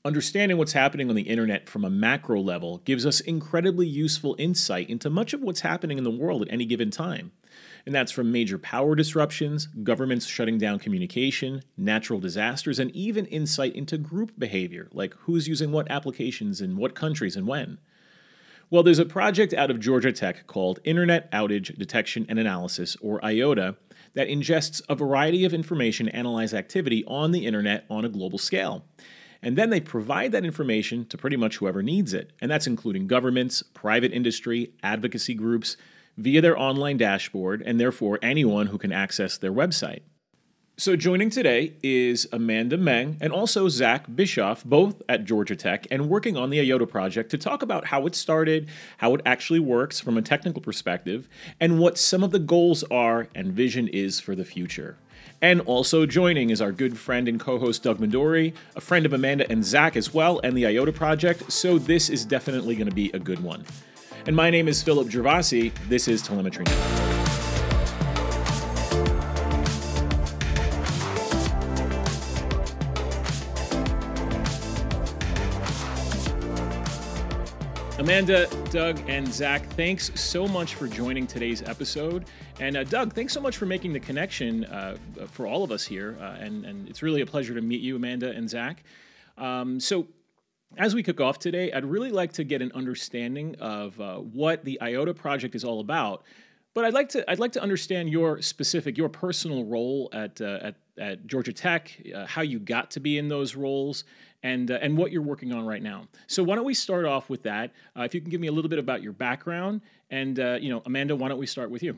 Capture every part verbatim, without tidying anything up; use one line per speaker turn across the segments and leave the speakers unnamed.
Understanding what's happening on the internet from a macro level gives us incredibly useful insight into much of what's happening in the world at any given time. And that's from major power disruptions, governments shutting down communication, natural disasters, and even insight into group behavior, like who's using what applications in what countries and when. Well, there's a project out of Georgia Tech called Internet Outage Detection and Analysis, or I O T A, that ingests a variety of information to analyze activity on the internet on a global scale. And then they provide that information to pretty much whoever needs it, and that's including governments, private industry, advocacy groups, via their online dashboard, and therefore anyone who can access their website. So joining today is Amanda Meng and also Zach Bischoff, both at Georgia Tech, and working on the I O T A project to talk about how it started, how it actually works from a technical perspective, and what some of the goals are and vision is for the future. And also joining is our good friend and co-host Doug Midori, a friend of Amanda and Zach as well, and the I O T A project, so this is definitely going to be a good one. And my name is Philip Gervasi. This is Telemetry Now. Amanda, Doug, and Zach, thanks so much for joining today's episode. And uh, Doug, thanks so much for making the connection uh, for all of us here. Uh, and, and it's really a pleasure to meet you, Amanda and Zach. Um, so as we kick off today, I'd really like to get an understanding of uh, what the I O T A project is all about. But I'd like to I'd like to understand your specific, your personal role at uh, at, at Georgia Tech, uh, how you got to be in those roles, and uh, and what you're working on right now. So why don't we start off with that? Uh, if you can give me a little bit about your background, and uh, you know, Amanda, why don't we start with you?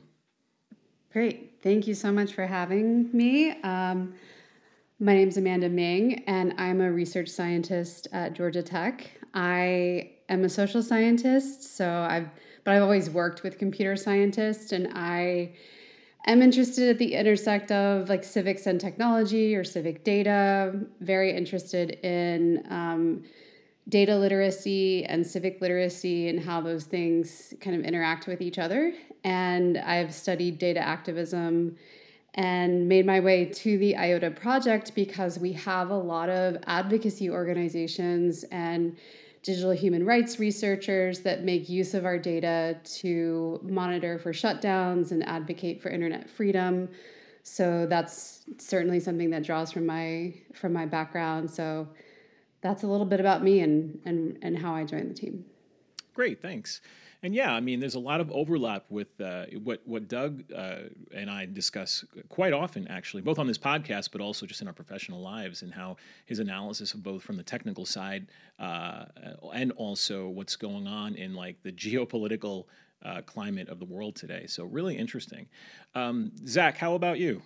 Great, thank you so much for having me. Um, my name's Amanda Meng, and I'm a research scientist at Georgia Tech. I am a social scientist, so I've but I've always worked with computer scientists, and I am interested at the intersect of like civics and technology or civic data. Very interested in um, data literacy and civic literacy and how those things kind of interact with each other. And I've studied data activism and made my way to the I O T A project because we have a lot of advocacy organizations and digital human rights researchers that make use of our data to monitor for shutdowns and advocate for internet freedom. So that's certainly something that draws from my from my background. So that's a little bit about me and and and how I joined the team.
Great, thanks. And yeah, I mean, there's a lot of overlap with uh, what what Doug uh, and I discuss quite often, actually, both on this podcast, but also just in our professional lives, and how his analysis of both from the technical side uh, and also what's going on in like the geopolitical uh, climate of the world today. So really interesting. Um, Zach, how about you?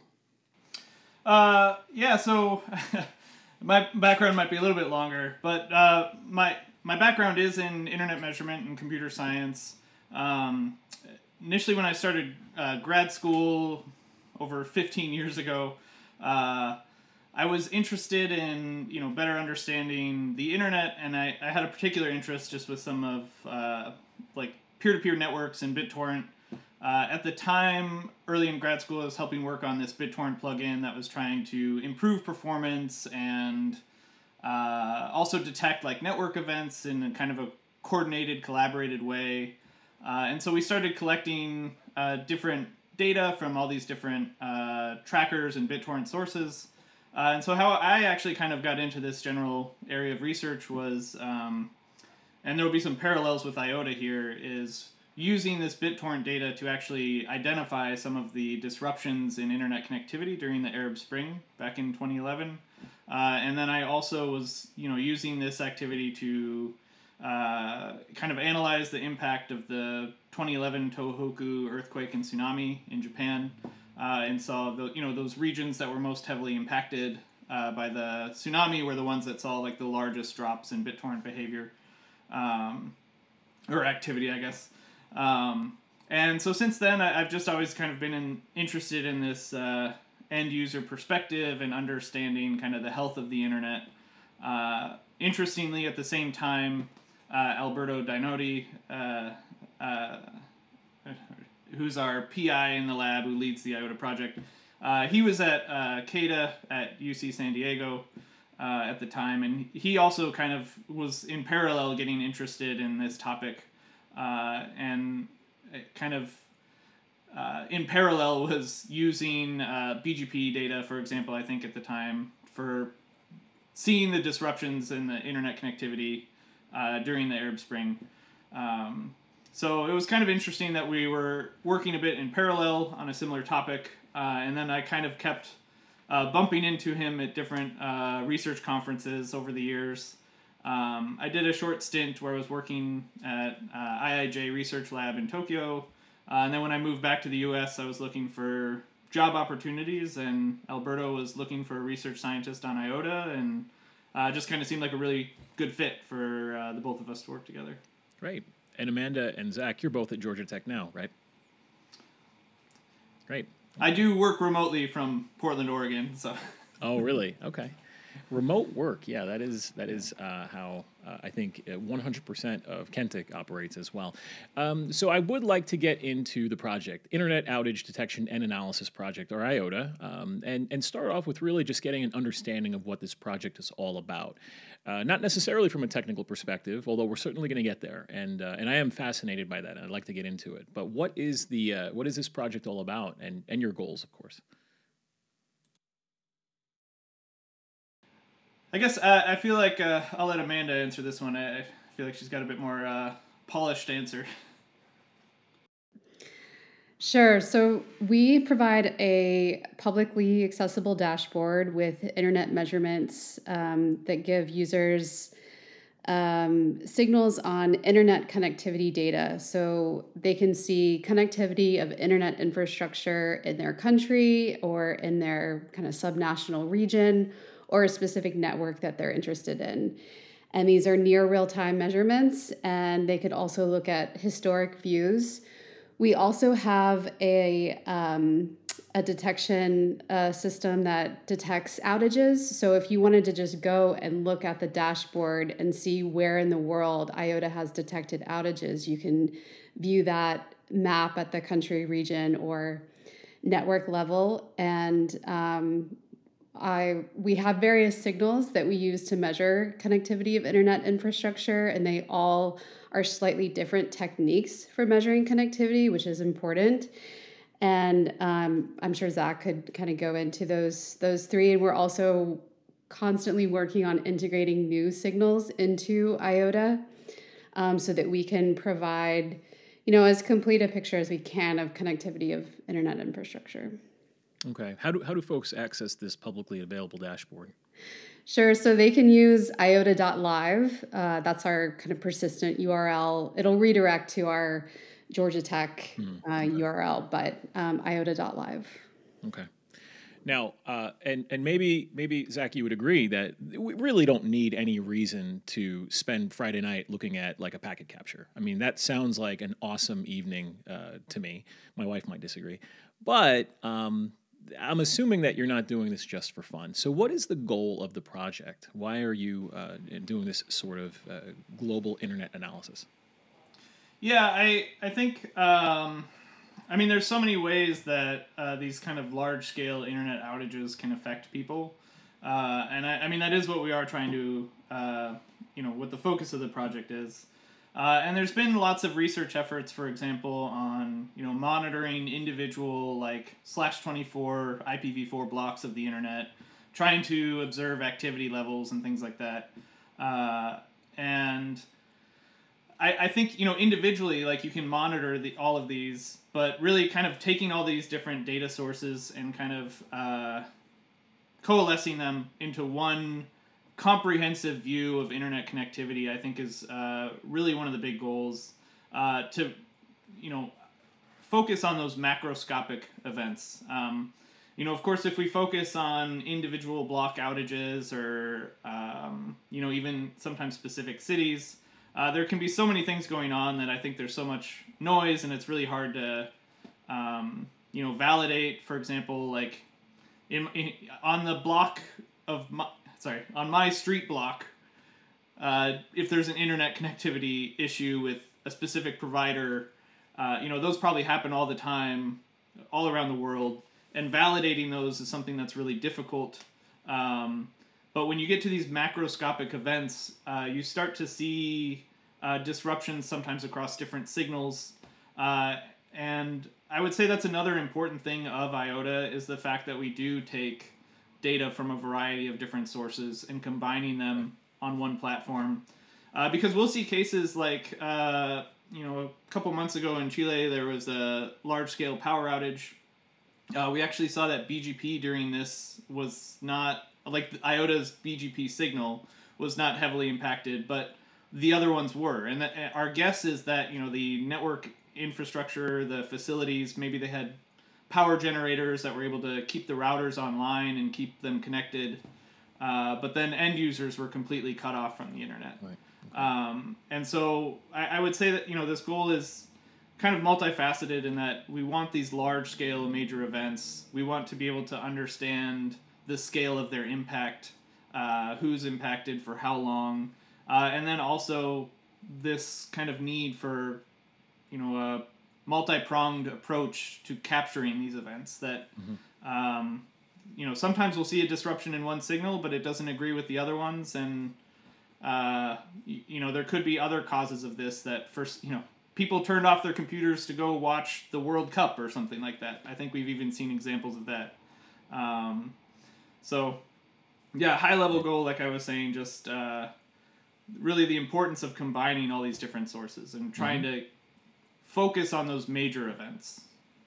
Uh, yeah, so my background might be a little bit longer, but uh, my my background is in internet measurement and computer science. Um, initially, when I started uh, grad school over fifteen years ago, uh, I was interested in you know better understanding the internet, and I, I had a particular interest just with some of uh, like peer-to-peer networks and BitTorrent. Uh, at the time, early in grad school, I was helping work on this BitTorrent plugin that was trying to improve performance and uh, also detect like network events in a kind of a coordinated, collaborated way. Uh, and so we started collecting uh, different data from all these different uh, trackers and BitTorrent sources. Uh, and so how I actually kind of got into this general area of research was, um, and there will be some parallels with I O T A here, is using this BitTorrent data to actually identify some of the disruptions in internet connectivity during the Arab Spring back in twenty eleven. Uh, and then I also was, you know, using this activity to uh, kind of analyze the impact of the twenty eleven Tohoku earthquake and tsunami in Japan, uh, and saw the, you know, those regions that were most heavily impacted uh, by the tsunami were the ones that saw like the largest drops in BitTorrent behavior, um, or activity, I guess. Um, and so since then, I, I've just always kind of been in, interested in this uh, end user perspective and understanding kind of the health of the internet. Uh, interestingly, at the same time, uh, Alberto Dinoti, uh, uh, who's our P I in the lab who leads the I O T A project, uh, he was at uh, CADA at U C San Diego, uh, at the time, and he also kind of was in parallel getting interested in this topic, uh, and it kind of uh, in parallel was using uh, B G P data, for example, I think at the time, for seeing the disruptions in the internet connectivity uh, during the Arab Spring. Um, so it was kind of interesting that we were working a bit in parallel on a similar topic, uh, and then I kind of kept uh, bumping into him at different uh, research conferences over the years. Um, I did a short stint where I was working at uh, I I J Research Lab in Tokyo, uh, and then when I moved back to the U S, I was looking for job opportunities, and Alberto was looking for a research scientist on IOTA, and uh, just kind of seemed like a really good fit for uh, the both of us to work together.
Great. And Amanda and Zach, you're both at Georgia Tech now, right? Great.
I do work remotely from Portland, Oregon. So.
Oh, really? Okay. Remote work, yeah, that is that is uh, how uh, I think one hundred percent of Kentic operates as well. Um, so I would like to get into the project, Internet Outage Detection and Analysis Project, or IOTA, um, and, and start off with really just getting an understanding of what this project is all about. Uh, not necessarily from a technical perspective, although we're certainly going to get there, and uh, and I am fascinated by that, and I'd like to get into it. But what is the uh, what is this project all about, and, and your goals, of course?
I guess uh, I feel like uh, I'll let Amanda answer this one. I, I feel like she's got a bit more uh, polished answer.
Sure. So we provide a publicly accessible dashboard with internet measurements um, that give users um, signals on internet connectivity data. So they can see connectivity of internet infrastructure in their country or in their kind of subnational region, or a specific network that they're interested in. And these are near real-time measurements, and they could also look at historic views. We also have a, um, a detection uh, system that detects outages. So if you wanted to just go and look at the dashboard and see where in the world IOTA has detected outages, you can view that map at the country, region, or network level. And um, I, we have various signals that we use to measure connectivity of internet infrastructure, and they all are slightly different techniques for measuring connectivity, which is important. And um, I'm sure Zach could kind of go into those those three. And we're also constantly working on integrating new signals into IOTA um, so that we can provide, you know, as complete a picture as we can of connectivity of internet infrastructure.
Okay. How do how do folks access this publicly available dashboard?
Sure. So they can use iota dot live. Uh, that's our kind of persistent U R L. It'll redirect to our Georgia Tech uh, okay. U R L, but um, iota dot live.
Okay. Now, uh, and and maybe maybe Zach, you would agree that we really don't need any reason to spend Friday night looking at like a packet capture. I mean, that sounds like an awesome evening uh, to me. My wife might disagree, but um, I'm assuming that you're not doing this just for fun. So what is the goal of the project? Why are you uh, doing this sort of uh, global internet analysis?
Yeah, I I think, um, I mean, there's so many ways that uh, these kind of large-scale internet outages can affect people. Uh, and I, I mean, that is what we are trying to, uh, you know, what the focus of the project is. Uh, and there's been lots of research efforts, for example, on, you know, monitoring individual like slash twenty-four I P v four blocks of the internet, trying to observe activity levels and things like that. Uh, and I, I think, you know, individually, like you can monitor the, all of these, but really kind of taking all these different data sources and kind of uh, coalescing them into one comprehensive view of internet connectivity, I think, is uh, really one of the big goals, uh, to, you know, focus on those macroscopic events. Um, you know, of course, if we focus on individual block outages or, um, you know, even sometimes specific cities, uh, there can be so many things going on that I think there's so much noise, and it's really hard to, um, you know, validate, for example, like in, in on the block of my, sorry, on my street block, uh, if there's an internet connectivity issue with a specific provider, uh, you know, those probably happen all the time, all around the world, and validating those is something that's really difficult. Um, but when you get to these macroscopic events, uh, you start to see uh, disruptions sometimes across different signals. Uh, and I would say that's another important thing of IOTA is the fact that we do take data from a variety of different sources and combining them on one platform. Uh, because we'll see cases like, uh, you know, a couple months ago in Chile, there was a large-scale power outage. Uh, we actually saw that B G P during this was not, like IOTA's B G P signal was not heavily impacted, but the other ones were. And that, our guess is that, you know, the network infrastructure, the facilities, maybe they had power generators that were able to keep the routers online and keep them connected. Uh, but then end users were completely cut off from the internet.
Right.
Okay. Um, and so I, I would say that, you know, this goal is kind of multifaceted in that we want these large scale major events. We want to be able to understand the scale of their impact, uh, who's impacted for how long, uh, and then also this kind of need for, you know, a multi-pronged approach to capturing these events that, mm-hmm. um, you know, sometimes we'll see a disruption in one signal, but it doesn't agree with the other ones. And, uh, you, you know, there could be other causes of this that first, you know, people turned off their computers to go watch the World Cup or something like that. I think we've even seen examples of that. Um, so, yeah, high-level goal, like I was saying, just uh, really the importance of combining all these different sources and trying mm-hmm. to focus on those major events.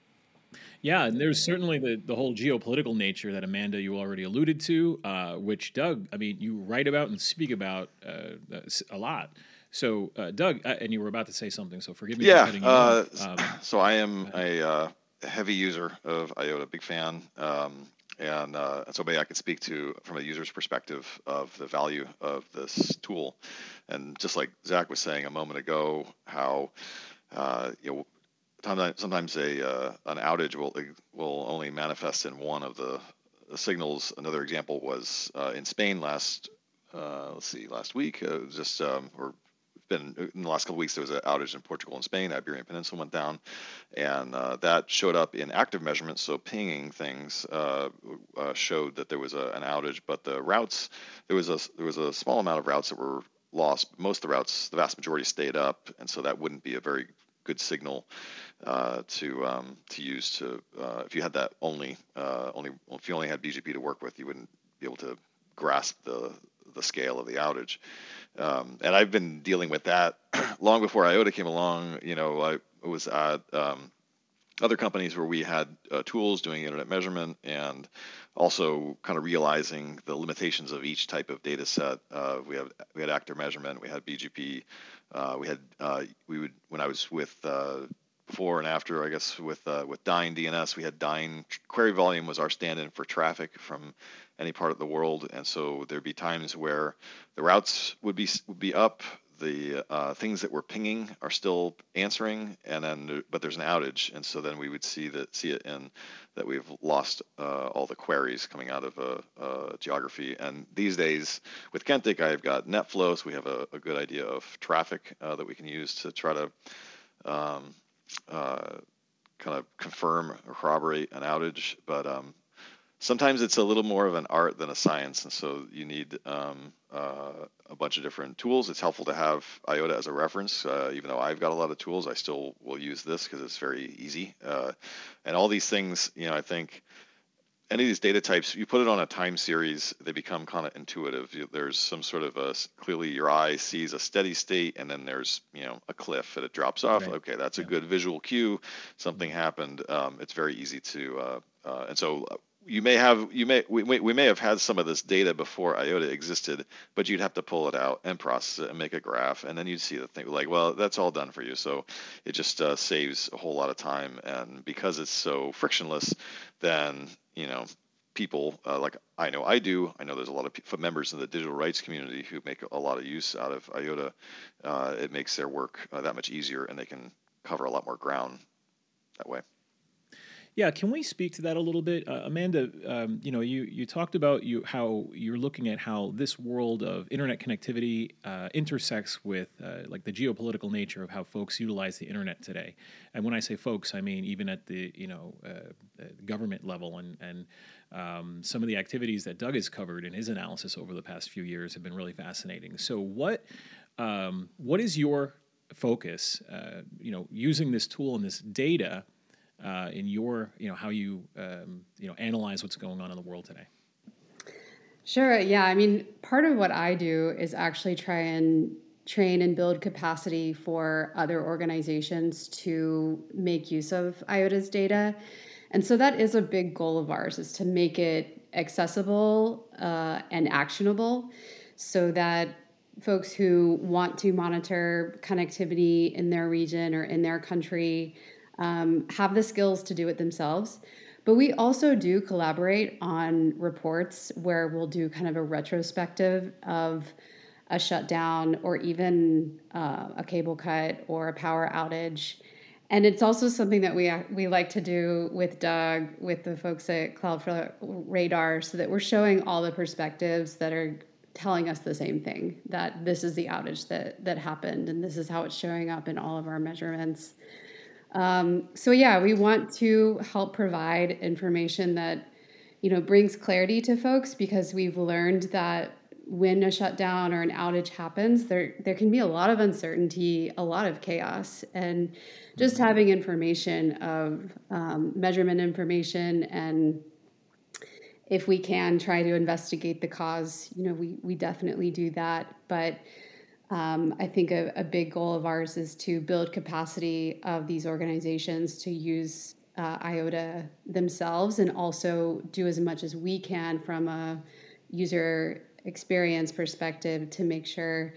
Yeah, and there's certainly the, the whole geopolitical nature that, Amanda, you already alluded to, uh, which, Doug, I mean, you write about and speak about uh, a lot. So, uh, Doug, uh, and you were about to say something, so forgive me
yeah,
for cutting you
uh,
off. Um,
so I am a uh, heavy user of IOTA, big fan. Um, and uh, so maybe I could speak to, from a user's perspective, of the value of this tool. And just like Zach was saying a moment ago, how uh, you know, sometimes a uh, an outage will will only manifest in one of the, the signals. Another example was uh, in Spain last uh, let's see last week. Uh, it was just um, or been in the last couple of weeks, there was an outage in Portugal and Spain. Iberian Peninsula went down, and uh, that showed up in active measurements. So pinging things uh, uh, showed that there was a, an outage, but the routes there was a there was a small amount of routes that were lost. Most of the routes, the vast majority, stayed up, and so that wouldn't be a very good signal uh, to um, to use to uh, if you had that only uh, only if you only had B G P to work with, you wouldn't be able to grasp the the scale of the outage. Um, and I've been dealing with that long before IOTA came along. You know, I was at um, other companies where we had uh, tools doing internet measurement, and also kind of realizing the limitations of each type of data set. Uh, we have we had actor measurement, we had B G P, uh, we had uh, we would when I was with uh, before and after, I guess with uh, with Dyn D N S, we had Dyn query volume was our stand-in for traffic from any part of the world, and so there'd be times where the routes would be would be up, the uh, things that we're pinging are still answering, and then but there's an outage, and so then we would see that see it in that we've lost uh, all the queries coming out of a, a geography. And these days with Kentik, I've got NetFlow, so we have a, a good idea of traffic uh, that we can use to try to um, uh, kind of confirm or corroborate an outage, but um, sometimes it's a little more of an art than a science, and so you need um, uh, a bunch of different tools. It's helpful to have IOTA as a reference. Uh, even though I've got a lot of tools, I still will use this because it's very easy. Uh, and all these things, you know, I think any of these data types, you put it on a time series, they become kind of intuitive. You, there's some sort of a, clearly your eye sees a steady state, and then there's, you know, a cliff and it drops off. Right. Okay, that's yeah. a good visual cue. Something mm-hmm. happened. Um, it's very easy to, uh, uh, and so you may have, you may, we, we may have had some of this data before IOTA existed, but you'd have to pull it out and process it and make a graph, and then you'd see the thing like, well, that's all done for you. So it just uh, saves a whole lot of time, and because it's so frictionless, then, you know, people uh, like I know I do, I know there's a lot of people, members in the digital rights community who make a lot of use out of IOTA. Uh, it makes their work uh, that much easier, and they can cover a lot more ground that way.
Yeah, can we speak to that a little bit, uh, Amanda? Um, you know, you you talked about you how you're looking at how this world of internet connectivity uh, intersects with uh, like the geopolitical nature of how folks utilize the internet today. And when I say folks, I mean even at the you know uh, uh, government level, and and um, some of the activities that Doug has covered in his analysis over the past few years have been really fascinating. So what um, what is your focus? Uh, you know, using this tool and this data uh, in your, you know, how you, um, you know, analyze what's going on in the world today?
Sure. Yeah. I mean, part of what I do is actually try and train and build capacity for other organizations to make use of I O T A's data. And so that is a big goal of ours, is to make it accessible uh, and actionable so that folks who want to monitor connectivity in their region or in their country um, have the skills to do it themselves. But we also do collaborate on reports where we'll do kind of a retrospective of a shutdown or even uh, a cable cut or a power outage. And it's also something that we we like to do with Doug, with the folks at Cloudflare Radar, so that we're showing all the perspectives that are telling us the same thing, that this is the outage that that happened and this is how it's showing up in all of our measurements. Um, so yeah, we want to help provide information that, you know, brings clarity to folks, because we've learned that when a shutdown or an outage happens, there there can be a lot of uncertainty, a lot of chaos, and just
Mm-hmm.
having information of um, measurement information, and if we can try to investigate the cause, you know, we we definitely do that. But um, I think a, a big goal of ours is to build capacity of these organizations to use uh, I O T A themselves, and also do as much as we can from a user experience perspective to make sure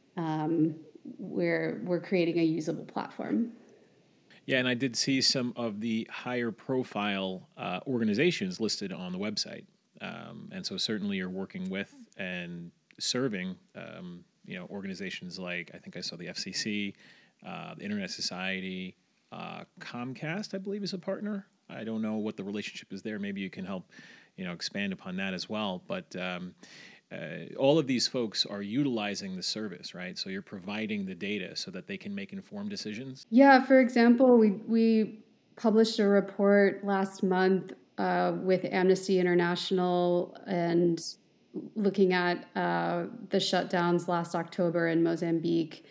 um, we're we're creating a usable platform.
Yeah, and I did see some of the higher profile uh, organizations listed on the website. Um, and so certainly you're working with and serving, um, you know, organizations like, I think I saw the F C C, uh, the Internet Society, uh, Comcast, I believe, is a partner. I don't know what the relationship is there. Maybe you can help, you know, expand upon that as well. But um, uh, all of these folks are utilizing the service, right? So you're providing the data so that they can make informed decisions.
Yeah, for example, we we published a report last month uh, with Amnesty International, and looking at uh, the shutdowns last October in Mozambique,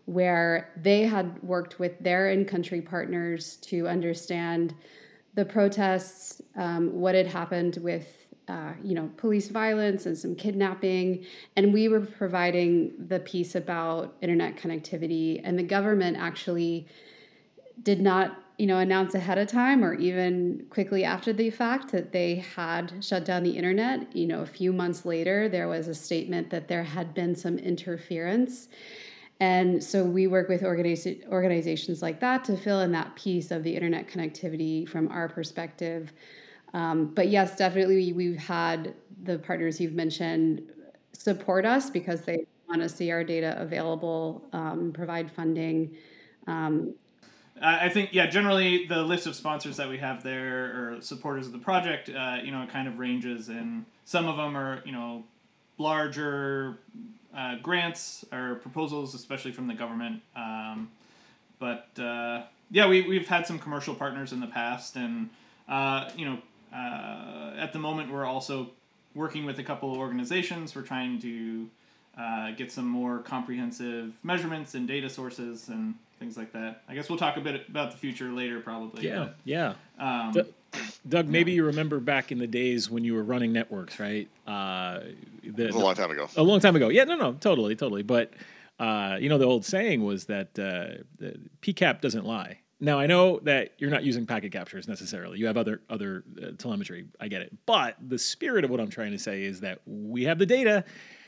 where they had worked with their in-country partners to understand the protests, um, what had happened with uh, you know, police violence and some kidnapping, and we were providing the piece about internet connectivity, and the government actually did not, you know, announce ahead of time or even quickly after the fact that they had shut down the internet. You know, a few months later, there was a statement that there had been some interference. And so we work with organiz- organizations like that to fill in that piece of the internet connectivity from our perspective. Um, but yes, definitely, we've had the partners you've mentioned support us because they want to see our data available, um, provide funding. Um,
I think, yeah, generally the list of sponsors that we have there, or supporters of the project, uh, you know, it kind of ranges, and some of them are, you know, larger uh, grants or proposals, especially from the government. Um, but uh, yeah, we we've had some commercial partners in the past, and uh, you know, uh, at the moment we're also working with a couple of organizations. We're trying to uh, get some more comprehensive measurements and data sources and things like that. I guess we'll talk a bit about the future later, probably.
Yeah,
but,
yeah.
um,
D- Doug, maybe you remember back in the days when you were running networks, right? Uh, the,
It was a long time ago.
A long time ago. Yeah, no, no, totally, totally. But uh, you know, the old saying was that uh, the P CAP doesn't lie. Now I know that you're not using packet captures necessarily. You have other other uh, telemetry. I get it. But the spirit of what I'm trying to say is that we have the data,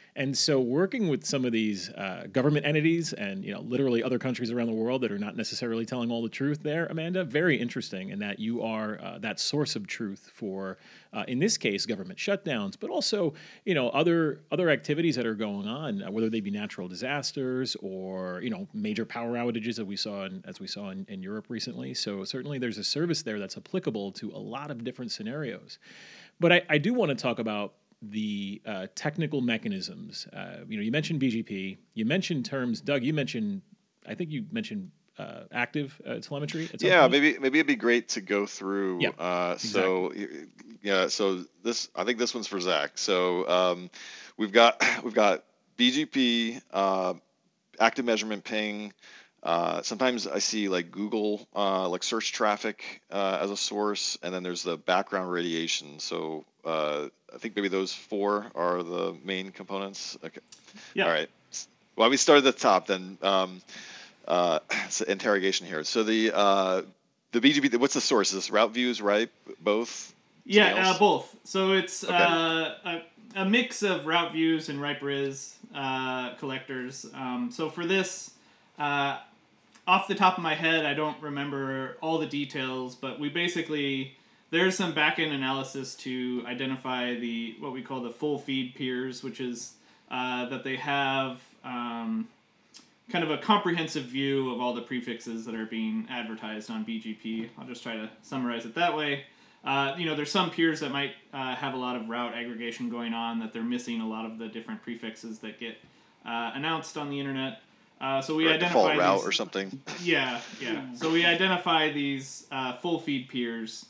And so working with some of these uh, government entities and, you know, literally other countries around the world that are not necessarily telling all the truth there, Amanda, very interesting in that you are uh, that source of truth for, uh, in this case, government shutdowns, but also, you know, other other activities that are going on, uh, whether they be natural disasters or, you know, major power outages that we saw in, as we saw in, in Europe recently. So certainly there's a service there that's applicable to a lot of different scenarios. But I, I do want to talk about the uh, technical mechanisms. Uh, you know, you mentioned B G P. You mentioned terms. Doug, you mentioned, I think you mentioned uh, active uh, telemetry. At some
Yeah,
point.
maybe maybe it'd be great to go through.
Yeah,
uh, so y- yeah, so this I think this one's for Zach. So um, we've got we've got B G P, uh, active measurement ping. Uh, sometimes I see like Google, uh, like search traffic uh, as a source, and then there's the background radiation. So uh, I think maybe those four are the main components. Okay.
Yeah.
All right. Well, we start at the top then. Um, uh, it's interrogation here. So the uh, the B G P, what's the source? Is this route views, right? Both?
Yeah, uh, both. So it's
Okay.
uh, a, a mix of route views and RIPE-RIS uh, collectors. Um, so for this, uh, off the top of my head, I don't remember all the details, but we basically, there's some back-end analysis to identify the what we call the full feed peers, which is uh, that they have um, kind of a comprehensive view of all the prefixes that are being advertised on B G P. I'll just try to summarize it that way. Uh, you know, there's some peers that might uh, have a lot of route aggregation going on, that they're missing a lot of the different prefixes that get uh, announced on the internet. Uh, so we
Or a
identify
default route
these,
or something.
Yeah, yeah. So we identify these uh, full feed peers,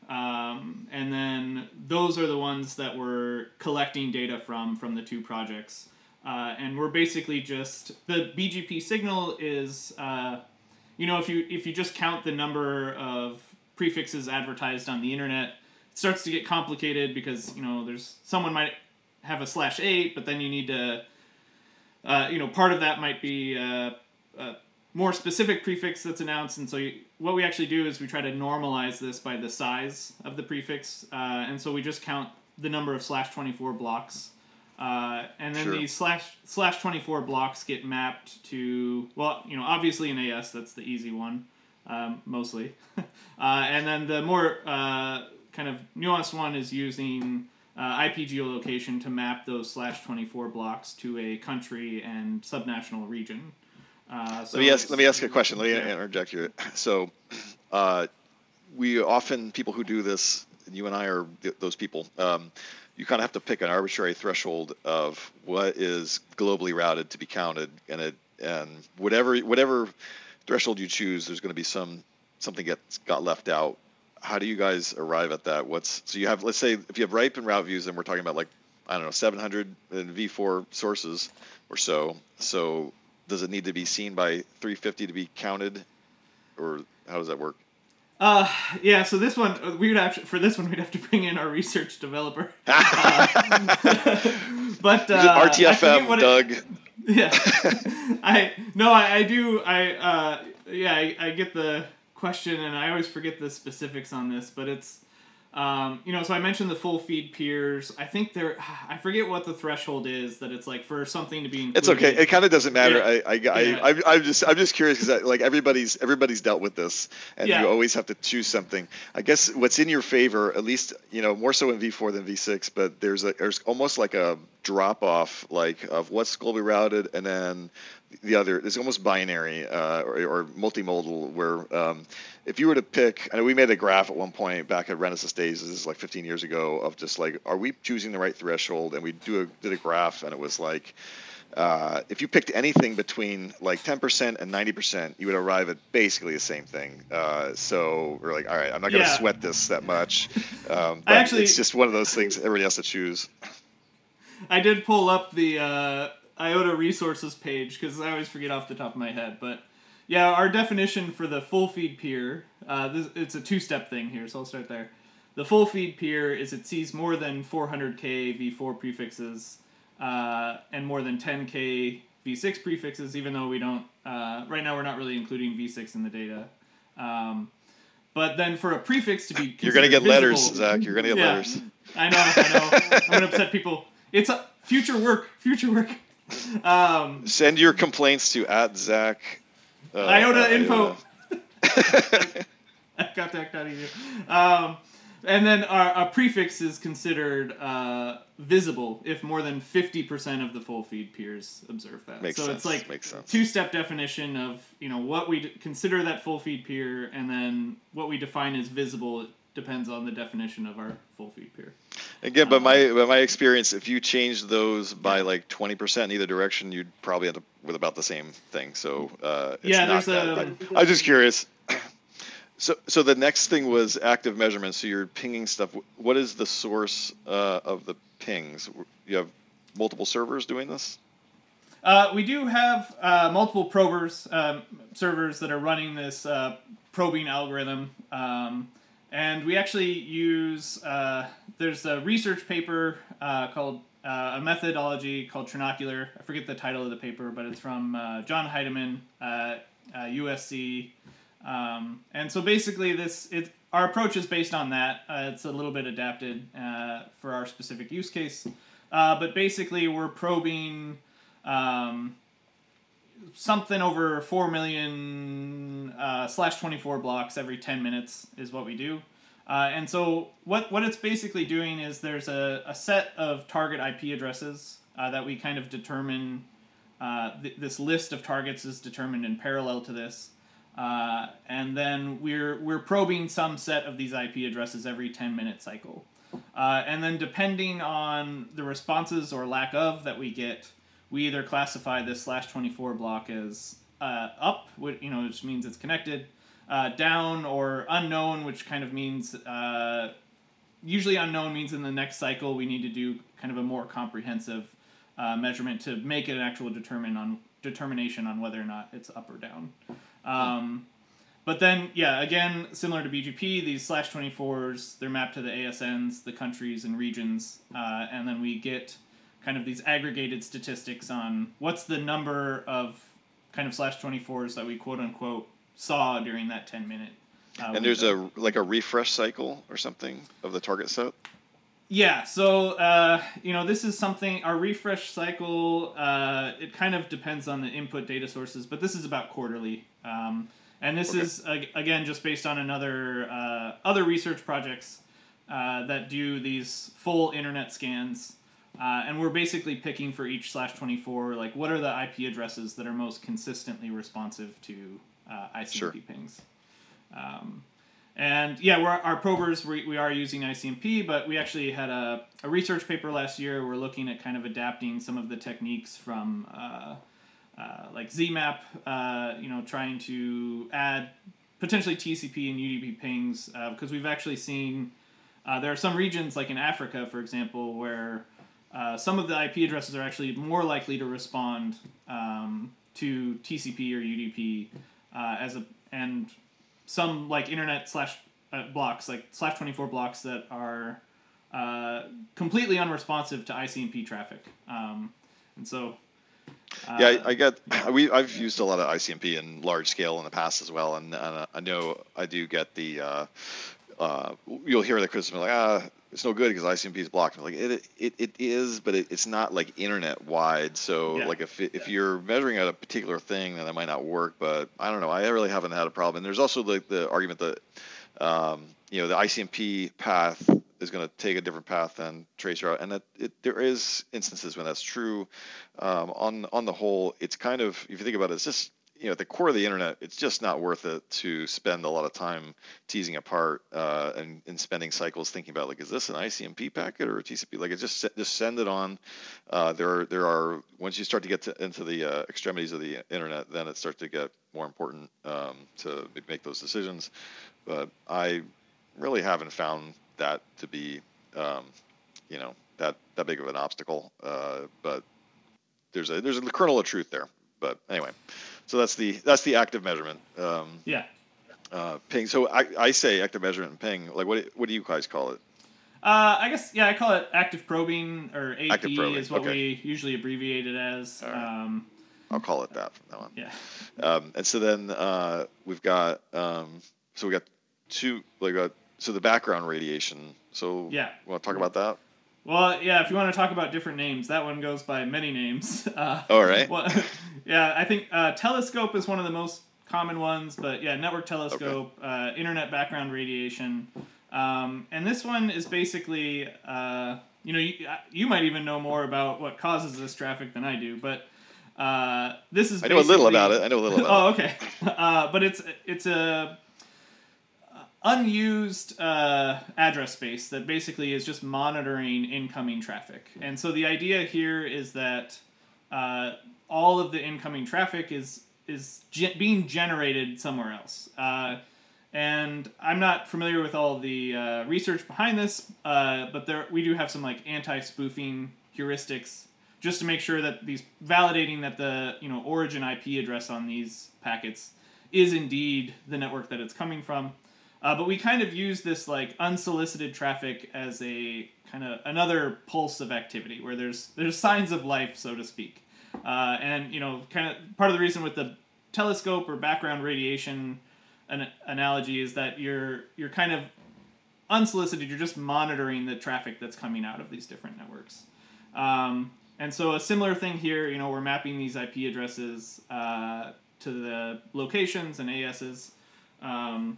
um, and then those are the ones that we're collecting data from from the two projects. Uh, and we're basically just, the B G P signal is, uh, you know, if you if you just count the number of prefixes advertised on the internet, it starts to get complicated because, you know, there's someone might have a slash eight, but then you need to, uh, you know, part of that might be uh, a more specific prefix that's announced. And so you, what we actually do is we try to normalize this by the size of the prefix. Uh, and so we just count the number of slash twenty-four blocks. Uh, and then
Sure.
these slash slash twenty-four blocks get mapped to, well, you know, obviously in A S, that's the easy one, um, mostly. uh, and then the more uh, kind of nuanced one is using uh, I P geolocation to map those slash twenty-four blocks to a country and subnational region. Uh, so
Let me ask.
it's-
Let me ask a question. Let me
yeah.
interject here. So, uh, we often people who do this, you and I are th- those people. Um, you kind of have to pick an arbitrary threshold of what is globally routed to be counted, and it and whatever whatever threshold you choose, there's going to be some something gets got left out. How do you guys arrive at that? What's so you have? Let's say if you have RIPE and route views, then we're talking about like I don't know seven hundred and V four sources or so. So does it need to be seen by three fifty to be counted, or how does that work?
Uh, yeah, so this one, we would actually, for this one, we'd have to bring in our research developer. Uh, but, uh,
R T F
I
M,
forget what it-
Doug.
Yeah. I, no, I, I do, I, uh, yeah, I, I get the question, and I always forget the specifics on this, but it's, um, you know, so I mentioned the full feed peers. I think there, I forget what the threshold is that it's like for something to be included.
It's okay. It kind of doesn't matter.
Yeah.
I, I, I,
Yeah.
I, I'm just, I'm just curious because like everybody's, everybody's dealt with this, and
Yeah.
you always have to choose something. I guess what's in your favor, at least, you know, more so in V four than V six, but there's a, there's almost like a drop off, like of what's globally routed, and then the other. It's almost binary uh, or, or multimodal, where um, if you were to pick, I know we made a graph at one point back at Renaissance Days, this is like fifteen years ago, of just like, are we choosing the right threshold? And we do a, did a graph, and it was like, uh, if you picked anything between like ten percent and ninety percent, you would arrive at basically the same thing. Uh, so we're like, all right, I'm not going to
Yeah.
sweat this that much. Um,
I
but
actually-
it's just one of those things everybody has to choose.
I did pull up the uh, I O T A resources page because I always forget off the top of my head. But yeah, our definition for the full feed peer, uh, this, it's a two-step thing here, so I'll start there. The full feed peer is it sees more than four hundred K V four prefixes uh, and more than ten K V six prefixes, even though we don't, uh, right now we're not really including V six in the data. Um, but then for a prefix to be
You're going to get
considered
letters,
visible-
Zach. You're going to get
Yeah.
letters.
I know, I know. I'm gonna upset people. it's a future work, future work. Um,
Send your complaints to at Zach. Uh,
IOTA
at
info.
IOTA.
at contact dot e d u. Um, and then our, our prefix is considered uh, visible if more than fifty percent of the full feed peers observe that.
Makes
so
sense.
it's like
Makes sense.
two-step definition of, you know, what we d- consider that full feed peer, and then what we define as visible depends on the definition of our full feed peer.
Again, but my but my experience, if you change those by like twenty percent in either direction, you'd probably end up with about the same thing. So uh, it's
Yeah,
not
there's
that.
a-
I, I was just curious. So so the next thing was active measurement. So you're pinging stuff. What is the source uh, of the pings? You have multiple servers doing this?
Uh, we do have uh, multiple probers, um, servers that are running this uh, probing algorithm. Um, and we actually use, uh, there's a research paper uh, called, uh, a methodology called Trinocular. I forget the title of the paper, but it's from uh, John Heidemann at uh, U S C. Um, and so basically this, it, our approach is based on that. Uh, it's a little bit adapted uh, for our specific use case. Uh, but basically we're probing um, something over four million uh, slash twenty-four blocks every ten minutes is what we do. Uh, and so what, what it's basically doing is there's a, a set of target I P addresses uh, that we kind of determine. Uh, th- this list of targets is determined in parallel to this. Uh, and then we're we're probing some set of these I P addresses every ten minute cycle. Uh, and then depending on the responses or lack of that we get, we either classify this slash twenty-four block as uh, up, which, you know, which means it's connected, uh, down, or unknown, which kind of means, uh, usually unknown means in the next cycle we need to do kind of a more comprehensive uh, measurement to make it an actual determine on determination on whether or not it's up or down. Um, but then, yeah, again, similar to B G P, these slash twenty-fours, they're mapped to the A S Ns, the countries and regions, uh, and then we get kind of these aggregated statistics on what's the number of kind of slash twenty-fours that we quote-unquote saw during that ten minute uh,
And there's a like a refresh cycle or something of the target set?
Yeah, so, uh, you know, this is something, our refresh cycle, uh, it kind of depends on the input data sources, but this is about quarterly. Um, and this
Okay.
is, uh, again, just based on another, uh, other research projects uh, that do these full internet scans. Uh, and we're basically picking for each slash twenty-four, like, what are the I P addresses that are most consistently responsive to uh, I C M P
Sure.
pings. Um, And yeah, we're, our probers, we, we are using I C M P, but we actually had a, a research paper last year. We're looking at kind of adapting some of the techniques from uh, uh, like Z map, uh, you know, trying to add potentially T C P and U D P pings, uh, because we've actually seen, uh, there are some regions like in Africa, for example, where uh, some of the I P addresses are actually more likely to respond um, to T C P or U D P uh, as a, and some like internet slash uh, blocks, like slash twenty-four blocks that are uh, completely unresponsive to I C M P traffic. Um, and so, uh,
Yeah, I, I get. We I've used a lot of I C M P in large scale in the past as well, and, and I know I do get the. Uh, uh, you'll hear the criticism like, ah, it's no good because I C M P is blocked. I'm like it, it, it is, but it, it's not like internet wide. So
Yeah.
like if if you're measuring at a particular thing, then that might not work. But I don't know. I really haven't had a problem. And there's also like the argument that, um, you know, the I C M P path is going to take a different path than tracer, and that it, there is instances when that's true. Um, on on the whole, it's kind of, if you think about it, it's just, you know, at the core of the internet, it's just not worth it to spend a lot of time teasing apart uh, and, and spending cycles thinking about, like, is this an I C M P packet or a T C P? Like, it just just send it on. Uh, there are there are once you start to get to, into the uh, extremities of the internet, then it starts to get more important um, to make those decisions. But I really haven't found that to be, um, you know, that that big of an obstacle. Uh, but there's a there's a kernel of truth there. But anyway. So that's the that's the active measurement. Um,
yeah.
Uh, ping. So I, I say active measurement and ping. Like what what do you guys call it?
Uh, I guess, yeah, I call it active probing, or A P
Active probing,
is what
okay.
we usually abbreviate it as.
All right.
Um,
I'll call it that from now on.
yeah.
Um, and so then uh, we've got um, so we got two like uh, so the background radiation. So
Yeah.
want to talk about that?
Well, yeah, if you want to talk about different names, that one goes by many names. Uh,
All right.
Well, yeah, I think uh, telescope is one of the most common ones, but yeah, network telescope, okay. uh, internet background radiation. Um, and this one is basically, uh, you know, you, you might even know more about what causes this traffic than I do, but uh, this is
I know a little about it. I know a little about
oh, okay. Uh, but it's it's a unused uh, address space that basically is just monitoring incoming traffic. And so the idea here is that uh, all of the incoming traffic is is ge- being generated somewhere else. Uh, and I'm not familiar with all the uh, research behind this, uh, but there we do have some like anti-spoofing heuristics just to make sure that these validating that the you know origin I P address on these packets is indeed the network that it's coming from. Uh, but we kind of use this like unsolicited traffic as a kind of another pulse of activity where there's there's signs of life, so to speak. Uh, and you know, kind of part of the reason with the telescope or background radiation an analogy is that you're you're kind of unsolicited. You're just monitoring the traffic that's coming out of these different networks. Um, and so a similar thing here. You know, we're mapping these I P addresses uh, to the locations and A Ss. Um,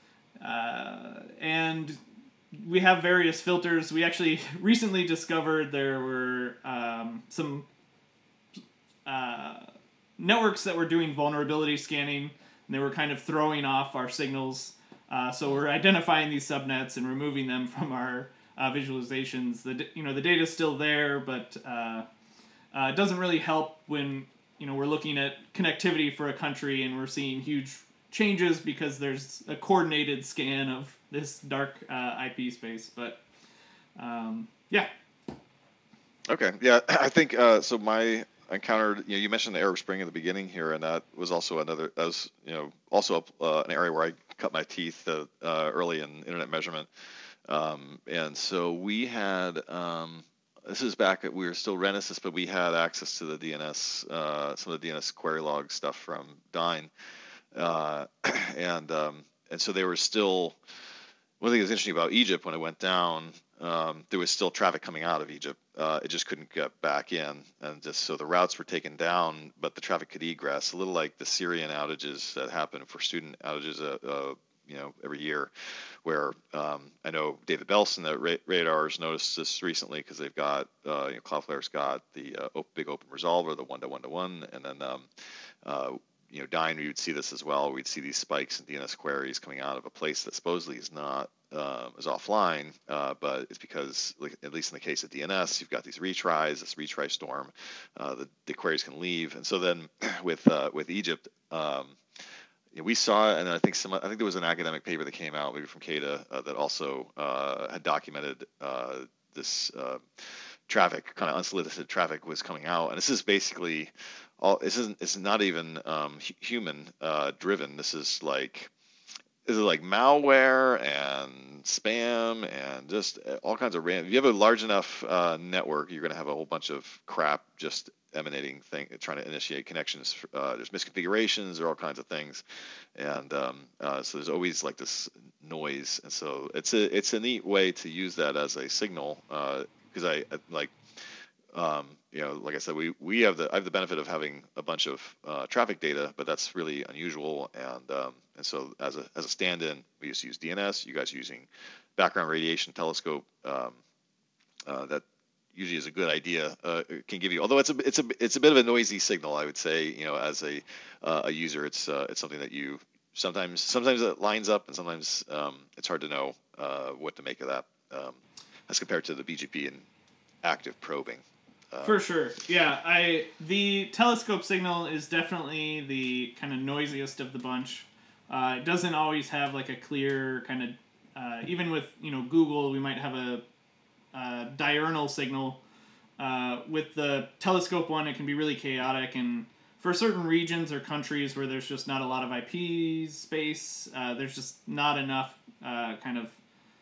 Uh, and we have various filters. We actually recently discovered there were um, some uh, networks that were doing vulnerability scanning, and they were kind of throwing off our signals. Uh, so we're identifying these subnets and removing them from our uh, visualizations. The you know the data is still there, but uh, uh, it doesn't really help when you know we're looking at connectivity for a country and we're seeing huge changes because there's a coordinated scan of this dark uh, I P space. But um, yeah.
Okay. Yeah, I think uh, so. My I encountered you know you mentioned the Arab Spring at the beginning here, and that was also another that was you know also uh, an area where I cut my teeth uh, uh, early in internet measurement. Um, and so we had um, this is back at we were still Renesys, but we had access to the D N S uh, some of the D N S query log stuff from Dyn. Uh, and um, and so they were still. One thing that's interesting about Egypt when it went down, um, there was still traffic coming out of Egypt. Uh, it just couldn't get back in, and just so the routes were taken down, but the traffic could egress. A little like the Syrian outages that happen for student outages, uh, uh, you know, every year. Where um, I know David Belson at Ra- Radars noticed this recently because they've got uh, you know, Cloudflare's got the uh, op- big open resolver, the one to one to one, and then. Um, uh, You know, Dyn, we would see this as well. We'd see these spikes in D N S queries coming out of a place that supposedly is not uh, is offline, uh, but it's because, like, at least in the case of D N S, you've got these retries, this retry storm. Uh, the, the queries can leave, and so then with uh, with Egypt, um, you know, we saw, and I think some, I think there was an academic paper that came out, maybe from CADA, uh, that also uh, had documented uh, this. Uh, traffic, kind of unsolicited traffic was coming out. And this is basically all, this isn't, it's not even um, human uh, driven. This is like, this is like malware and spam and just all kinds of random, if you have a large enough uh, network, you're going to have a whole bunch of crap just emanating thing, trying to initiate connections. Uh, there's misconfigurations, there are all kinds of things. And um, uh, so there's always like this noise. And so it's a, it's a neat way to use that as a signal. Uh, Because I, I like, um, you know, like I said, we, we have the I have the benefit of having a bunch of uh, traffic data, but that's really unusual. And um, and so as a as a stand-in, we used to use D N S. You guys are using background radiation telescope. Um, uh, that usually is a good idea. Uh, it can give you, although it's a it's a it's a bit of a noisy signal, I would say. You know, as a uh, a user, it's uh, it's something that you sometimes sometimes it lines up, and sometimes um, it's hard to know uh, what to make of that. Um, as compared to the B G P and active probing.
Um, For sure. Yeah, I the telescope signal is definitely the kind of noisiest of the bunch. Uh, it doesn't always have like a clear kind of, uh, even with, you know, Google, we might have a, a diurnal signal. Uh, with the telescope one, it can be really chaotic, and for certain regions or countries where there's just not a lot of I P space, uh, there's just not enough uh, kind of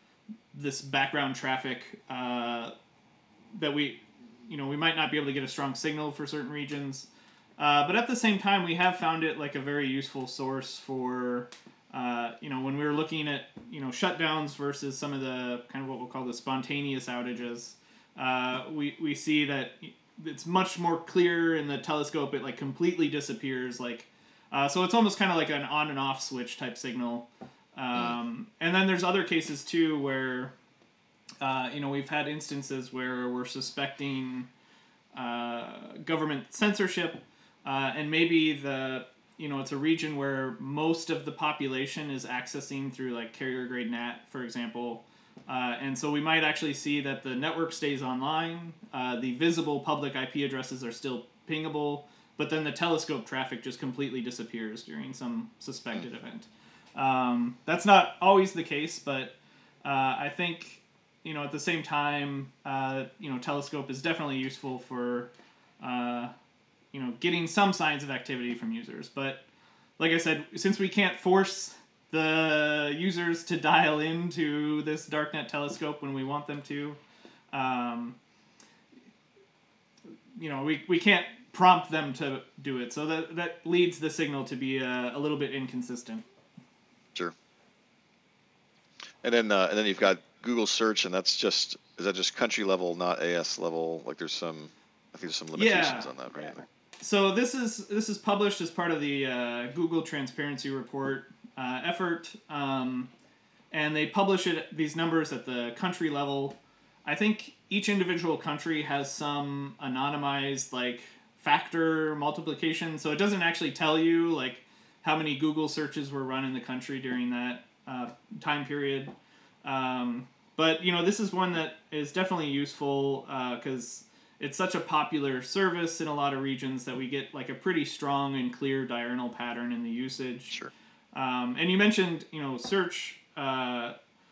this background traffic uh, that we, you know, we might not be able to get a strong signal for certain regions. Uh, but at the same time, we have found it like a very useful source for, uh, you know, when we were looking at, you know, shutdowns versus some of the kind of what we'll call the spontaneous outages. uh, we we see that it's much more clear in the telescope. It like completely disappears. Like, uh, so it's almost kind of like an on and off switch type signal. Um, and then there's other cases too where, uh, you know, we've had instances where we're suspecting uh, government censorship, uh, and maybe the you know it's a region where most of the population is accessing through like carrier grade N A T, for example. Uh, and so we might actually see that the network stays online, uh, the visible public I P addresses are still pingable, but then the telescope traffic just completely disappears during some suspected event. Um, that's not always the case, but uh, I think, you know, at the same time, uh, you know, telescope is definitely useful for, uh, you know, getting some signs of activity from users. But like I said, since we can't force the users to dial into this darknet telescope when we want them to, um, you know, we, we can't prompt them to do it. So that, that leads the signal to be a, a little bit inconsistent.
Sure. And then uh, and then you've got Google search, and that's just, is that just country level, not A S level? Like there's some, I think there's some limitations
yeah.
on that, right?
So this is this is published as part of the uh, Google Transparency Report uh, effort, um, and they publish it these numbers at the country level. I think each individual country has some anonymized like factor multiplication, so it doesn't actually tell you like how many Google searches were run in the country during that uh, time period. Um, but you know, this is one that is definitely useful because uh, it's such a popular service in a lot of regions that we get like a pretty strong and clear diurnal pattern in the usage.
Sure.
Um, and you mentioned, you know, search. Uh,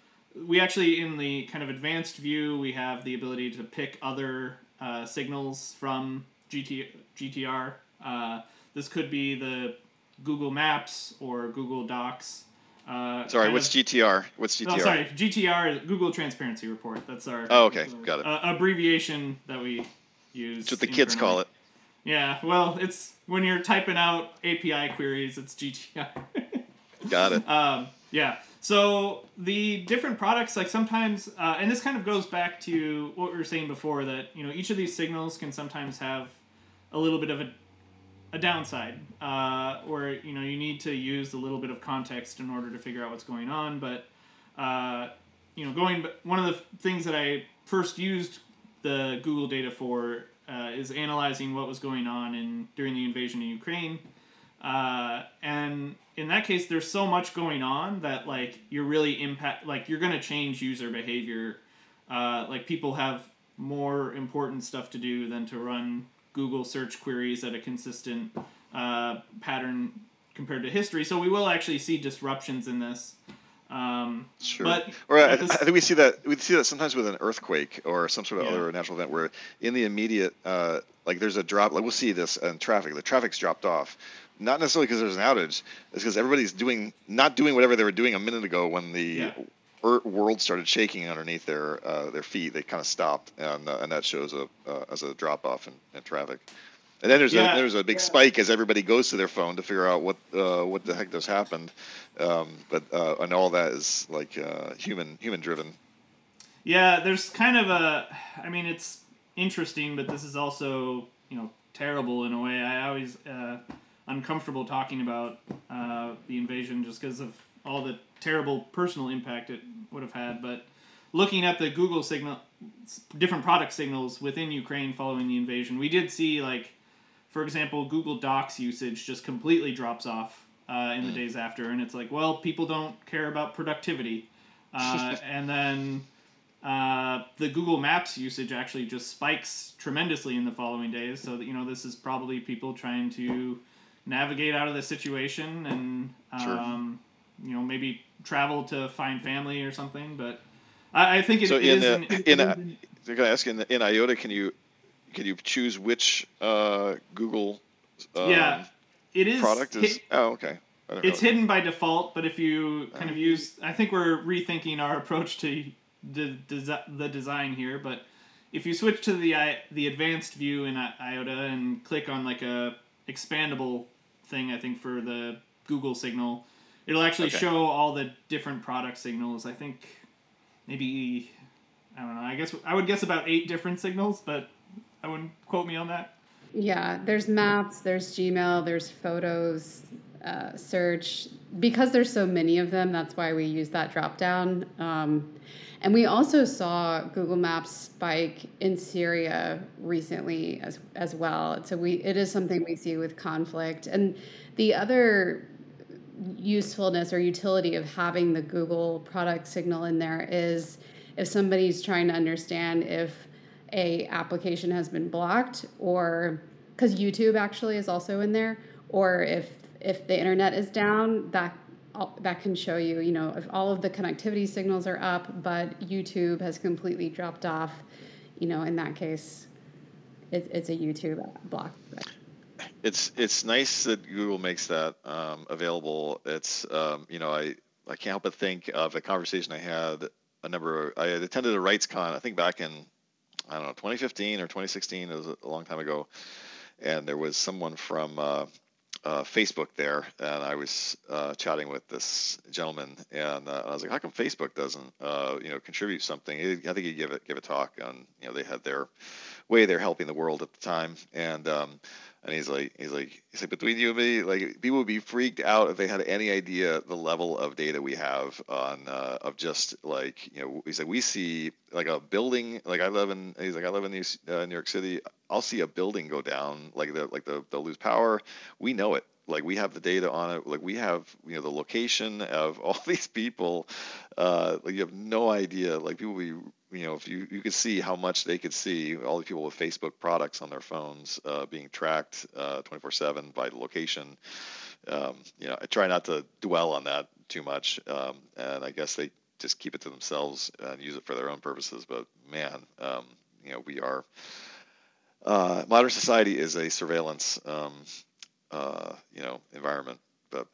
we actually, in the kind of advanced view, we have the ability to pick other uh, signals from G T, G T R. Uh, this could be the Google Maps or Google Docs. Uh,
sorry, what's of, G T R? What's G T R?
Oh, sorry, G T R is Google Transparency Report. That's our
oh, okay, got it.
Uh, abbreviation that we use.
That's what the kids call it.
Yeah, well, it's when you're typing out A P I queries, it's G T R.
Got it.
Um, yeah. So the different products, like sometimes, uh, and this kind of goes back to what we were saying before, that you know each of these signals can sometimes have a little bit of a a downside, uh, or you know you need to use a little bit of context in order to figure out what's going on. But uh, you know, going one of the things that I first used the Google data for uh, is analyzing what was going on in during the invasion of Ukraine, uh, and in that case, there's so much going on that like you're really impact like you're gonna change user behavior. Uh, like people have more important stuff to do than to run Google search queries at a consistent uh, pattern compared to history. So we will actually see disruptions in this. Um,
sure.
But
or I, this, I think we see that we see that sometimes with an earthquake or some sort of
yeah.
other natural event where in the immediate, uh, like there's a drop. Like we'll see this in traffic. The traffic's dropped off, not necessarily because there's an outage. It's because everybody's doing not doing whatever they were doing a minute ago when the
yeah.
er, world started shaking underneath their uh, their feet. They kind of stopped, and uh, and that shows a uh, as a drop off in, in traffic. And then there's
yeah.
a there's a big
yeah.
spike as everybody goes to their phone to figure out what uh, what the heck just happened, um, but uh, and all that is like uh, human human driven.
Yeah, there's kind of a, I mean, it's interesting, but this is also you know terrible in a way. I always uh, uncomfortable talking about uh, the invasion just because of all the terrible personal impact it would have had. But looking at the Google signal, different product signals within Ukraine following the invasion, we did see like. For example, Google Docs usage just completely drops off uh, in the days after, and it's like, well, people don't care about productivity. Uh, and then uh, the Google Maps usage actually just spikes tremendously in the following days. So that you know, this is probably people trying to navigate out of the situation and um, sure. you know maybe travel to find family or something. But I, I think it,
so
it
in
is.
The,
an,
in, in, a, can I ask in, in IOTA, can you? Can you choose which uh, Google um,
yeah, it is
product is?
Hit,
oh, okay.
It's hidden by default, but if you kind of use, I think we're rethinking our approach to the, the design here. But if you switch to the the advanced view in IOTA and click on like a expandable thing, I think for the Google signal, it'll actually okay. show all the different product signals. I think maybe I don't know. I guess I would guess about eight different signals, but I wouldn't quote me on that.
Yeah, there's maps, there's Gmail, there's photos, uh, search. Because there's so many of them, that's why we use that drop down. Um, and we also saw Google Maps spike in Syria recently as as well. So we it is something we see with conflict. And the other usefulness or utility of having the Google product signal in there is if somebody's trying to understand if a application has been blocked, or because YouTube actually is also in there, or if if the internet is down, that that can show you, you know, if all of the connectivity signals are up, but YouTube has completely dropped off, you know, in that case, it, it's a YouTube block.
It's it's nice that Google makes that um, available. It's um, you know I I can't help but think of a conversation I had a number. Of, I had attended a RightsCon I think back in I don't know twenty fifteen or twenty sixteen. It was a long time ago, and there was someone from uh, uh, Facebook there, and I was uh, chatting with this gentleman, and uh, I was like, how come Facebook doesn't uh, you know contribute something? I think he gave it give a talk on you know they had their way they're helping the world at the time, and um, and he's like he's like he's like between you and me, like people would be freaked out if they had any idea the level of data we have on uh, of just like you know he's like we see like a building, like I live in he's like I live in New, uh, New York City. I'll see a building go down, like the like the they'll lose power. We know it. Like we have the data on it. Like we have, you know, the location of all these people. Uh, like you have no idea. Like people, be, you know, if you you could see how much they could see, all the people with Facebook products on their phones uh, being tracked uh, twenty-four seven by the location. Um, you know, I try not to dwell on that too much, um, and I guess they just keep it to themselves and use it for their own purposes. But man, um, you know, we are uh, modern society is a surveillance. Um, Uh, you know, environment. But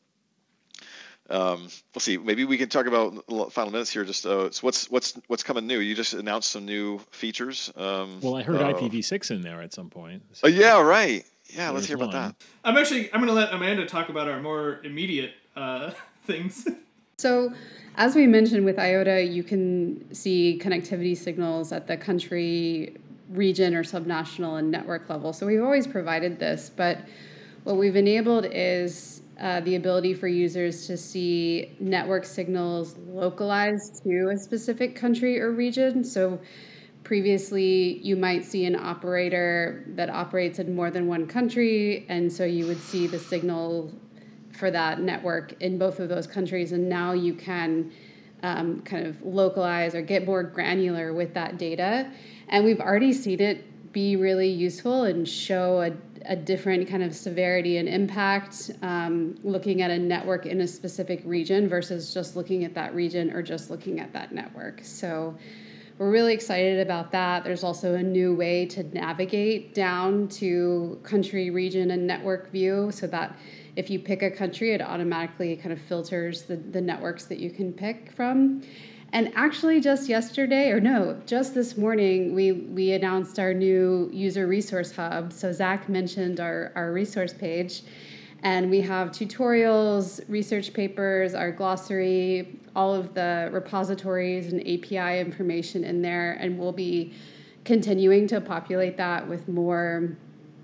um, we'll see. Maybe we can talk about final minutes here. Just uh, so what's what's what's coming new? You just announced some new features. Um,
well, I heard
uh,
I P v six in there at some point. So
oh yeah, right. Yeah, let's hear
one.
about that.
I'm actually I'm going to let Amanda talk about our more immediate uh, things.
So, as we mentioned with IOTA, you can see connectivity signals at the country, region, or subnational and network level. So we've always provided this, but what we've enabled is uh, the ability for users to see network signals localized to a specific country or region. So previously, you might see an operator that operates in more than one country, and so you would see the signal for that network in both of those countries. And now you can um, kind of localize or get more granular with that data. And we've already seen it be really useful and show a a different kind of severity and impact, um, looking at a network in a specific region versus just looking at that region or just looking at that network. So we're really excited about that. There's also a new way to navigate down to country, region, and network view, so that if you pick a country, it automatically kind of filters the, the networks that you can pick from. And actually just yesterday, or no, just this morning, we, we announced our new user resource hub. So Zach mentioned our, our resource page, and we have tutorials, research papers, our glossary, all of the repositories and A P I information in there, and we'll be continuing to populate that with more,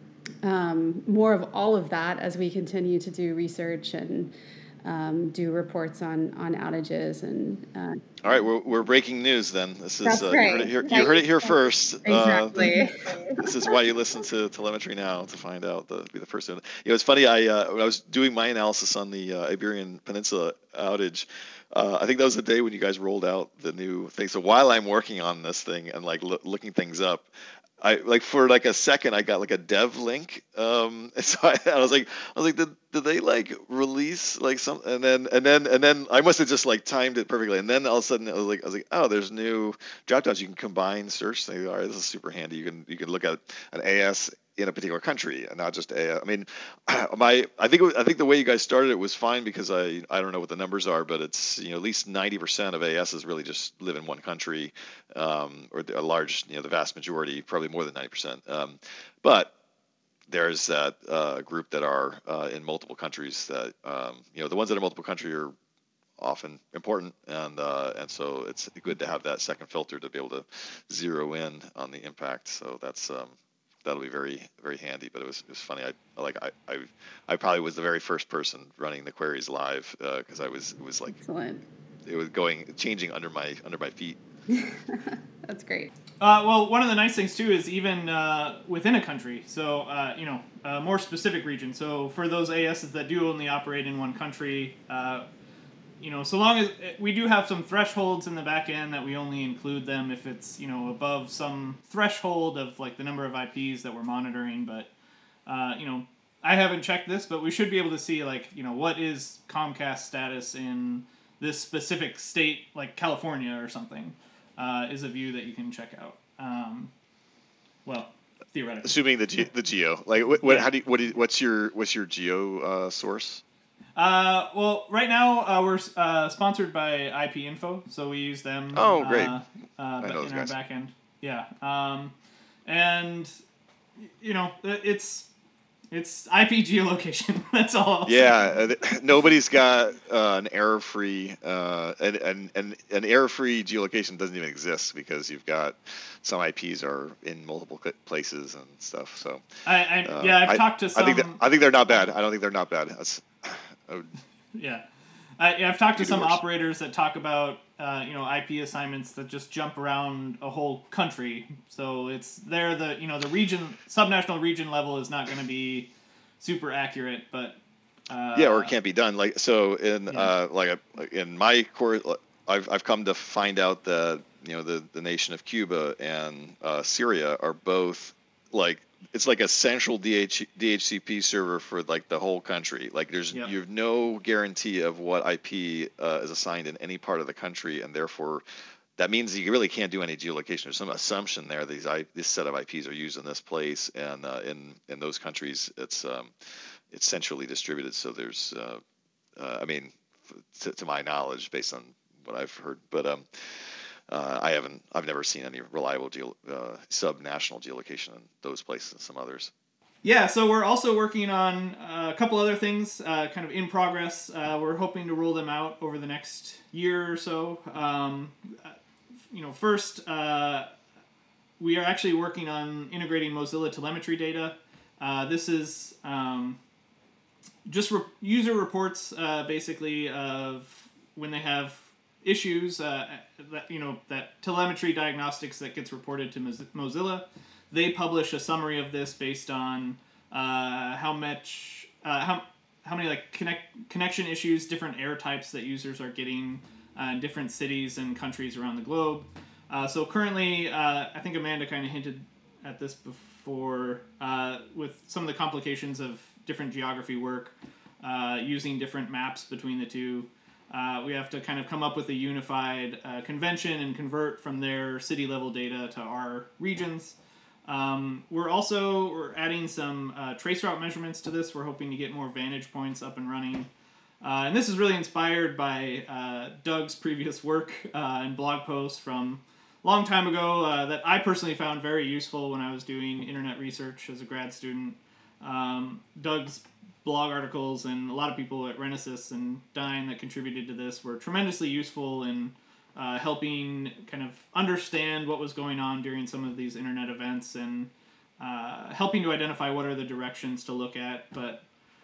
um, more of all of that as we continue to do research and Um, do reports on, on outages and. Uh,
All right, we're, we're breaking news then. This is
That's
uh,
right.
you heard it here. You heard it here first.
Exactly.
Uh, this is why you listen to telemetry now, to find out the be the first. You know, it's funny. I uh, when I was doing my analysis on the uh, Iberian Peninsula outage, uh, I think that was the day when you guys rolled out the new thing. So while I'm working on this thing and like lo- looking things up, I like for like a second I got like a dev link, um, and so I, I was like, I was like, did, did they like release like some? And then and then and then I must have just like timed it perfectly. And then all of a sudden I was like, I was like, oh, there's new drop downs. You can combine search things. All right, this is super handy. You can you can look at an A S in a particular country and not just a. I mean, my I think it was, I think the way you guys started it was fine because I I don't know what the numbers are, but it's you know at least ninety percent of A Ss really just live in one country, um, or a large you know the vast majority, probably more than ninety percent. Um, but there's that uh, group that are uh, in multiple countries that um, you know the ones that are multiple country are often important, and uh, and so it's good to have that second filter to be able to zero in on the impact. So that's um, that'll be very very handy. But it was it was funny. I like I I, I probably was the very first person running the queries live because uh, I was it was like
Excellent.
It was going changing under my under my feet.
That's great.
Uh, well, one of the nice things too is even uh, within a country. So uh, you know, a more specific region. So for those A Ss that do only operate in one country, uh, you know, so long as we do have some thresholds in the back end that we only include them if it's, you know, above some threshold of like the number of I Ps that we're monitoring. But uh, you know, I haven't checked this, but we should be able to see like, you know, what is Comcast status in this specific state, like California or something. Uh, is a view that you can check out. Um, well, theoretically.
Assuming the ge- the geo, like what, what
Yeah.
how do you, what do you, what's your what's your geo uh, source?
Uh, well, right now uh, we're uh, sponsored by I P Info, so we use them.
Oh, great.
Uh, uh,
I know those
in our
guys.
back end. Yeah. Um, and you know, it's it's I P geolocation. That's all. I'll say.
Yeah, uh, nobody's got uh, an error-free uh, an, an an an error-free geolocation doesn't even exist because you've got some I Ps are in multiple cl- places and stuff. So
I, I
uh,
yeah, I've
I,
talked to some.
I think that, I think they're not bad. I don't think they're not bad. That's, I would,
Yeah, I, yeah, I've talked to
Could be
some
worse.
operators that talk about uh, you know I P assignments that just jump around a whole country. So it's there the you know the region subnational region level is not going to be super accurate, but uh,
yeah, or it can't be done. Like so in
Yeah.
uh, like a, in my course, I've I've come to find out that you know the the nation of Cuba and uh, Syria are both like it's like a central D H, D H C P server for like the whole country. Like there's
Yep.
you have no guarantee of what I P uh, is assigned in any part of the country, and therefore that means you really can't do any geolocation. There's some assumption there that these I, this set of I Ps are used in this place, and uh, in in those countries it's um, it's centrally distributed. So there's uh, uh, I mean to, to my knowledge, based on what I've heard, but um, uh, I haven't I've never seen any reliable geo, uh, sub-national geolocation in those places and some others.
Yeah, so we're also working on uh, a couple other things, uh, kind of in progress. Uh, we're hoping to roll them out over the next year or so. Um, you know, first, uh, we are actually working on integrating Mozilla telemetry data. Uh, this is um, just re- user reports, uh, basically, of when they have issues, uh, that, you know, that telemetry diagnostics that gets reported to Moz- Mozilla. They publish a summary of this based on uh, how much, uh, how how many like connect connection issues, different air types that users are getting uh, in different cities and countries around the globe. Uh, so currently, uh, I think Amanda kind of hinted at this before, uh, with some of the complications of different geography work, uh, using different maps between the two. Uh, we have to kind of come up with a unified uh, convention and convert from their city level data to our regions. Um, we're also we're adding some uh, trace route measurements to this. We're hoping to get more vantage points up and running. Uh, and this is really inspired by uh, Doug's previous work uh, and blog posts from a long time ago uh, that I personally found very useful when I was doing internet research as a grad student. Um, Doug's blog articles and a lot of people at Renesys and Dyn that contributed to this were tremendously useful in Uh, helping kind of understand what was going on during some of these internet events and uh, helping to identify what are the directions to look at. But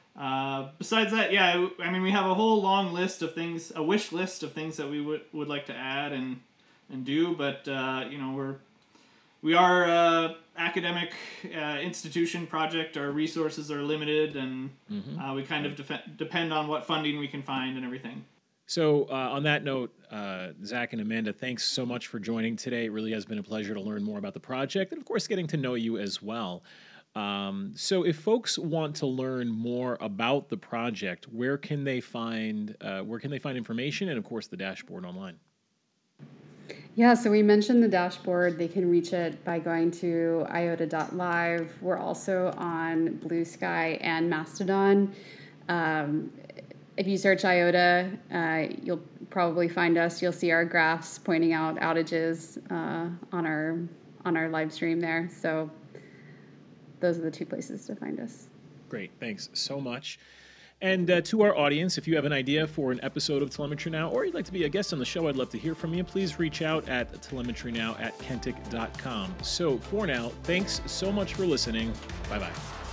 uh, besides that, yeah, I mean, we have a whole long list of things, a wish list of things that we would, would like to add and and do. But uh, you know, we're we are a academic uh, institution project. Our resources are limited, and
Mhm.
uh, we kind of def- depend on what funding we can find and everything.
So, uh, on that note, uh, Zach and Amanda, thanks so much for joining today. It really has been a pleasure to learn more about the project and, of course, getting to know you as well. Um, so, if folks want to learn more about the project, where can they find uh, where can they find information and, of course, the dashboard online?
Yeah, so we mentioned the dashboard. They can reach it by going to iota dot live. We're also on Blue Sky and Mastodon. Um, if you search IOTA, uh, you'll probably find us. You'll see our graphs pointing out outages uh, on our on our live stream there. So those are the two places to find us.
Great, thanks so much. And uh, to our audience, if you have an idea for an episode of Telemetry Now, or you'd like to be a guest on the show, I'd love to hear from you. Please reach out at telemetrynow at kentic dot com. So for now, thanks so much for listening. Bye-bye.